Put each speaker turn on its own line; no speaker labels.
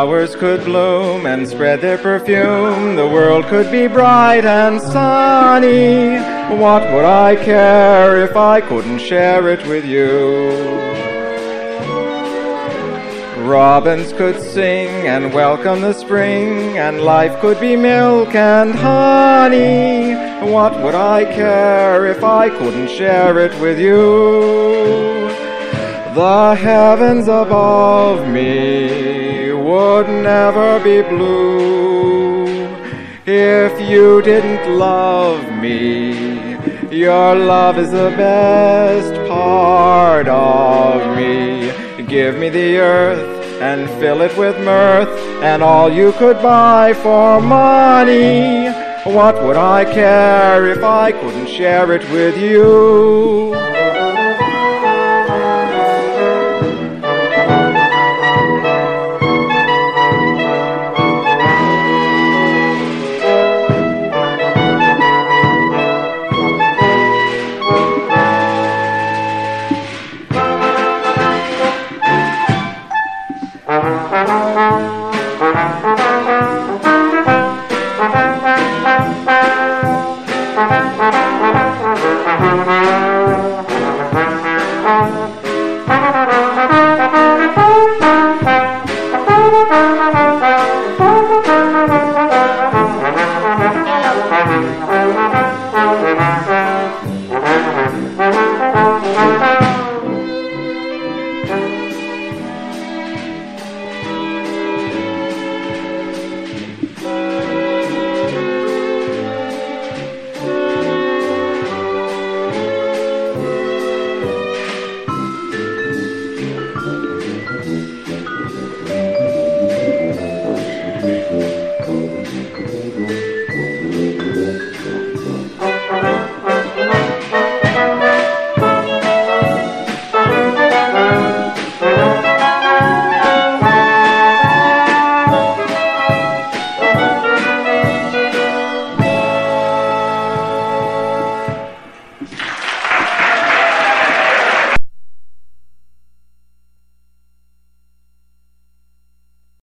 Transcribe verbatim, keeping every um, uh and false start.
flowers could bloom and spread their perfume, the world could be bright and sunny. What would I care if I couldn't share it with you? Robins could sing and welcome the spring, and life could be milk and honey. What would I care if I couldn't share it with you? The heavens above me would never be blue if you didn't love me. Your love is the best part of me. Give me the earth and fill it with mirth, and all you could buy for money. What would I care if I couldn't share it with you?